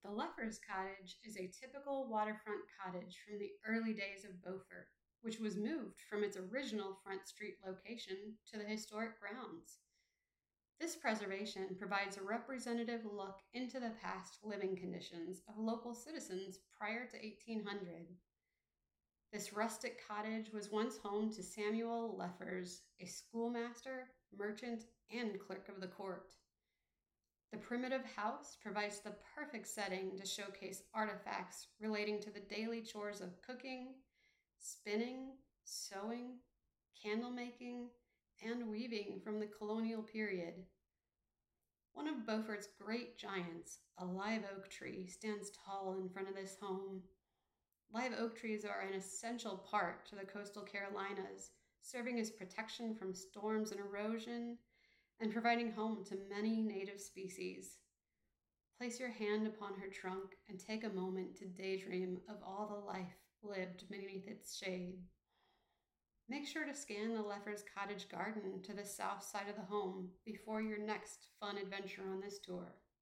The Leffers Cottage is a typical waterfront cottage from the early days of Beaufort, which was moved from its original Front Street location to the historic grounds. This preservation provides a representative look into the past living conditions of local citizens prior to 1800. This rustic cottage was once home to Samuel Leffers, a schoolmaster, merchant, and clerk of the court. The primitive house provides the perfect setting to showcase artifacts relating to the daily chores of cooking, spinning, sewing, candle making, and weaving from the colonial period. One of Beaufort's great giants, a live oak tree, stands tall in front of this home. Live oak trees are an essential part to the coastal Carolinas, serving as protection from storms and erosion and providing home to many native species. Place your hand upon her trunk and take a moment to daydream of all the life lived beneath its shade. Make sure to scan the Leffers Cottage Garden to the south side of the home before your next fun adventure on this tour.